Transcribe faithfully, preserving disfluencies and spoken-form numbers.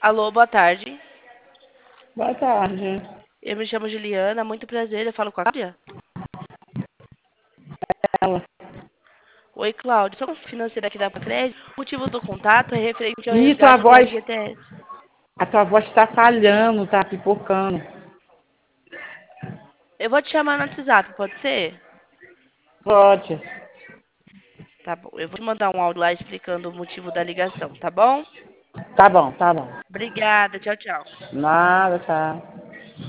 Alô, boa tarde. Boa tarde. Eu me chamo Juliana, muito prazer. Eu falo com a Cláudia? Ela. Oi, Cláudia. Sou financeira aqui da Crédito. O motivo do contato é referente ao Ih, tua resgate do voz, F G T S. a tua voz está falhando, tá pipocando. Eu vou te chamar no WhatsApp, pode ser? Pode. Tá bom. Eu vou te mandar um áudio lá explicando o motivo da ligação, tá bom? Tá bom, tá bom. Obrigada. Tchau, tchau. Nada, tá.